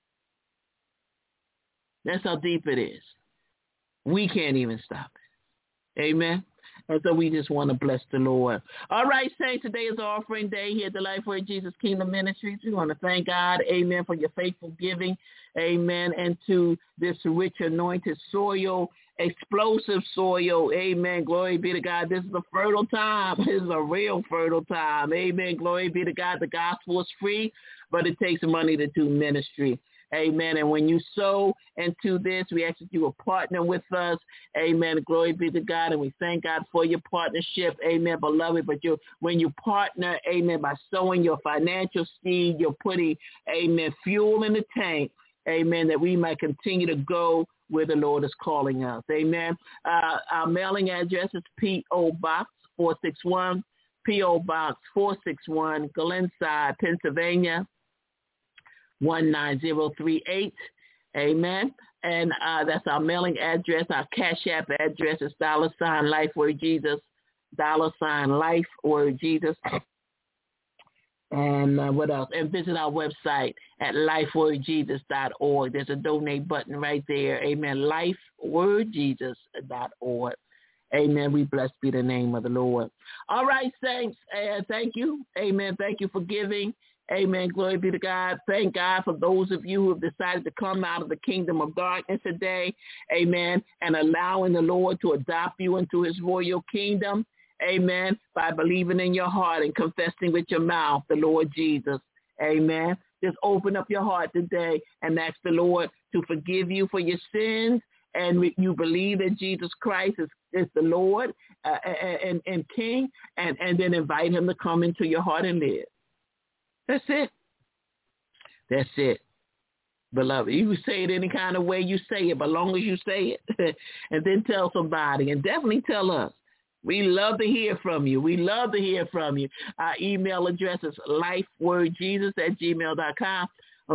That's how deep it is. We can't even stop it. Amen. And so we just want to bless the Lord. All right, saints, today is offering day here at the Life Word Jesus Kingdom Ministries. We want to thank God, amen, for your faithful giving, amen, and to this rich anointed soil, explosive soil, amen. Glory be to God. This is a fertile time. This is a real fertile time, amen. Glory be to God. The gospel is free, but it takes money to do ministry. Amen. And when you sow into this, we ask that you will partner with us. Amen. Glory be to God. And we thank God for your partnership. Amen, beloved. But when you partner, amen, by sowing your financial seed, you're putting, amen, fuel in the tank. Amen, that we might continue to go where the Lord is calling us. Amen. Our mailing address is P.O. Box 461, P.O. Box 461, Glenside, Pennsylvania, 19038. Amen. And that's our mailing address. Our Cash App address is $ Life Word Jesus, $ Life Word Jesus. And what else? And visit our website at lifewordjesus.org. There's a donate button right there. Amen. Lifewordjesus.org. Amen. We blessed be the name of the Lord. All right, saints. Thank you. Amen. Thank you for giving. Amen. Glory be to God. Thank God for those of you who have decided to come out of the kingdom of darkness today. Amen. And allowing the Lord to adopt you into his royal kingdom. Amen. By believing in your heart and confessing with your mouth the Lord Jesus. Amen. Just open up your heart today and ask the Lord to forgive you for your sins. And you believe that Jesus Christ is the Lord and King. And then invite him to come into your heart and live. That's it. That's it. Beloved, you can say it any kind of way you say it, but as long as you say it, and then tell somebody, and definitely tell us. We love to hear from you. We love to hear from you. Our email address is lifewordjesus@gmail.com,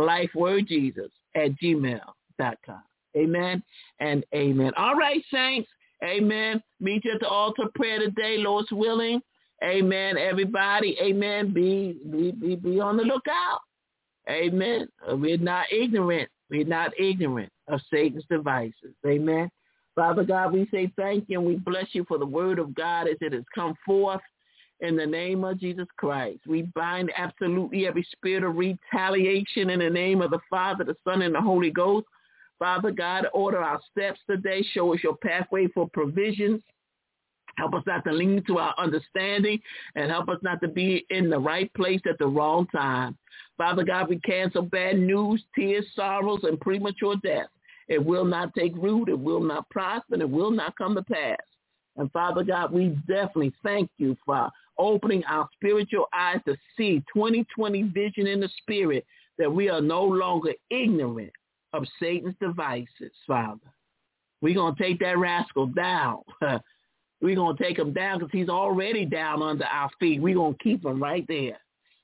lifewordjesus@gmail.com. Amen and amen. All right, saints. Amen. Meet you at the altar of prayer today, Lord's willing. Amen. Everybody, amen. Be on the lookout. Amen. We're not ignorant. We're not ignorant of Satan's devices. Amen. Father God, we say thank you and we bless you for the word of God as it has come forth in the name of Jesus Christ. We bind absolutely every spirit of retaliation in the name of the Father, the Son, and the Holy Ghost. Father God, order our steps today. Show us your pathway for provisions. Help us not to lean to our understanding and help us not to be in the right place at the wrong time. Father God, we cancel bad news, tears, sorrows, and premature death. It will not take root. It will not prosper. And it will not come to pass. And Father God, we definitely thank you for opening our spiritual eyes to see 2020 vision in the spirit, that we are no longer ignorant of Satan's devices, Father. We're going to take that rascal down. We're going to take him down because he's already down under our feet. We're going to keep him right there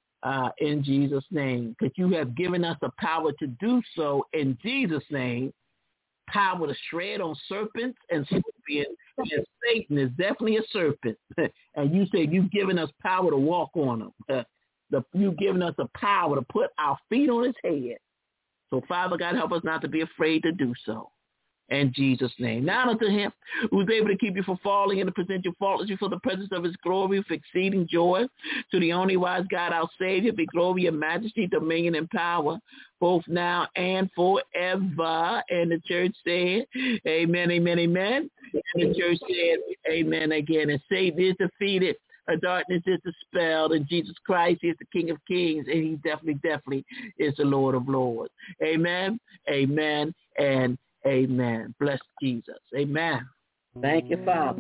in Jesus' name, because you have given us the power to do so in Jesus' name. Power to shred on serpents and scorpions, and Satan is definitely a serpent. And you said you've given us power to walk on them. You've given us the power to put our feet on his head. So, Father God, help us not to be afraid to do so. In Jesus' name. Now unto him who is able to keep you from falling and to present you faultless before the presence of his glory with exceeding joy. To the only wise God, our Savior, be glory and majesty, dominion and power, both now and forever. And the church said, amen, amen, amen. And the church said, amen again. And Satan is defeated. Darkness is dispelled, and Jesus Christ is the King of Kings, and he definitely is the Lord of Lords. Amen, amen, and amen. Bless Jesus. Amen. Thank you, Father.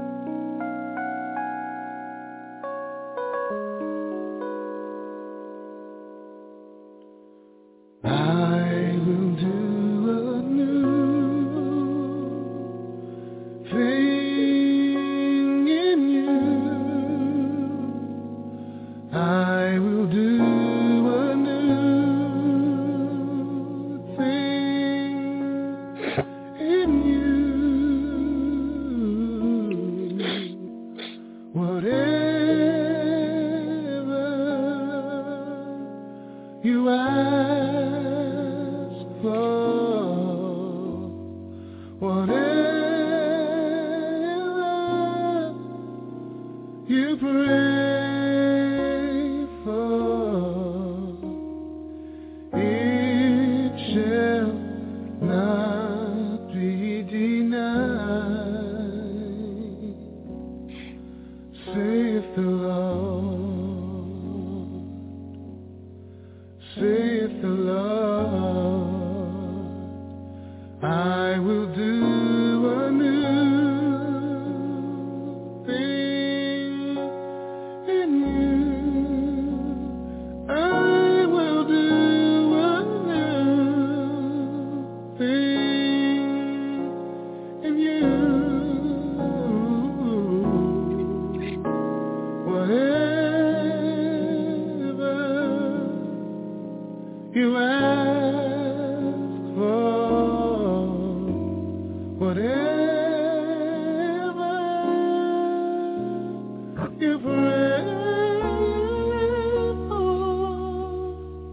I will do a new thing in you. I will do a new thing in you. Whatever you ask for, whatever I will do a new thing in you. I will do a new thing in you. Whatever you ask for, whatever you pray for,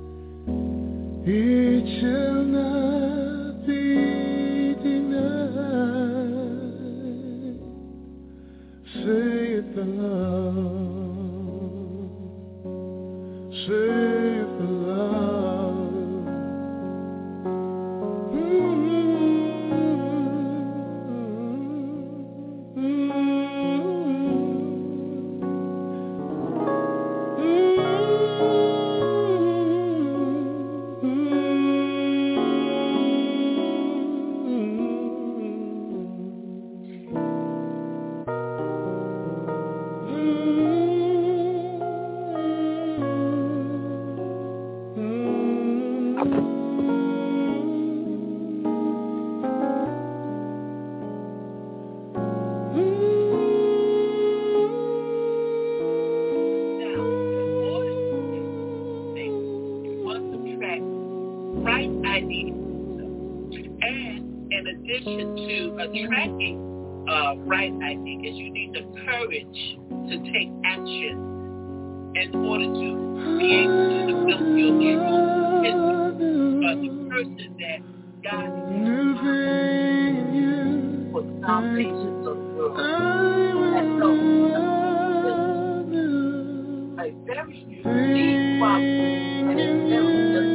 it shall not be denied, saith the Lord, saith the Lord. Right ideas. And in addition to attracting right ideas, you need the courage to take action in order to be able to develop your true the person that God is for the foundations of the world. And so, a very unique quality, and it's very just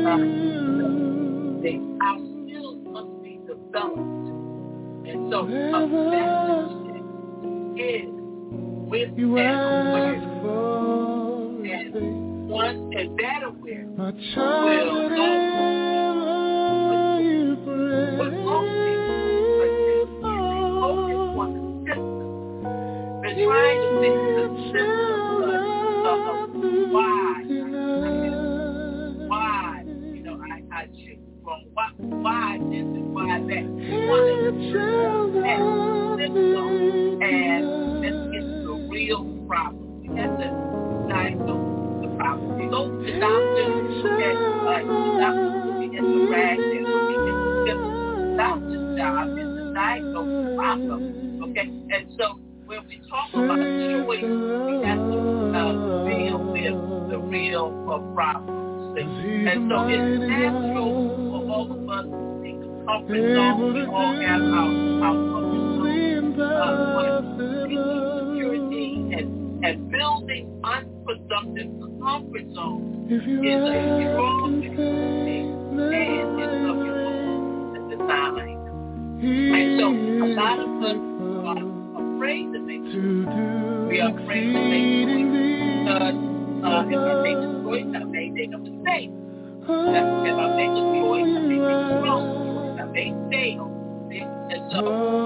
our skills must be developed. And so a message is with and awareness. And one and that awareness will go but most people focus on the system. They're trying to fix the system of why, I should wrong. Why this and why that? We want to and let's get to the real problem. We have to diagnose the problem. We go to the doctor and the doctor's looking at the rag and looking at the symptoms. The doctor's job is to diagnose the problem. Okay? And so when we talk about choice, we have to deal with the real problem. And so it's natural for all of us to seek a comfort zone. We all have our comfort zone. Security and building unproductive comfort zones is a strong thing and it's of your own design. And so a lot of us are afraid to make choices. We are afraid to make choices because if I make a choice, I may make a mistake. If I make a choice, I may make a wrong choice. I may fail. And so,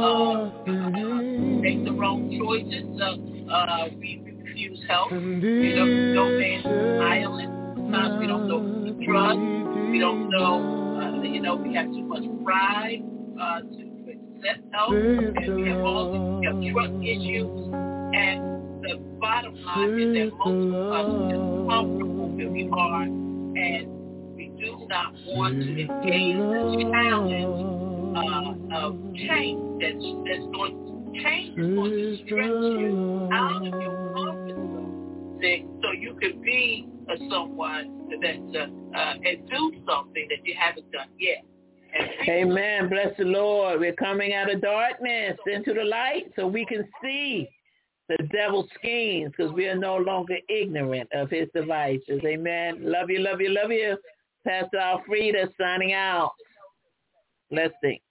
make the wrong choices. We refuse help. We don't pay violence. Sometimes we don't know who to trust. We don't know, we have too much pride to accept help. And we have all these trust issues. And the bottom line is that most of us are just comfortable where we are, and we do not want to engage the challenge of change. That's going to change is going to stretch you out of your comfort zone, so you can be someone that and do something that you haven't done yet. Amen. Bless the Lord. We're coming out of darkness into the light so we can see the devil's schemes because we are no longer ignorant of his devices. Amen. Love you, love you, love you. Pastor Alfreda signing out. Blessing.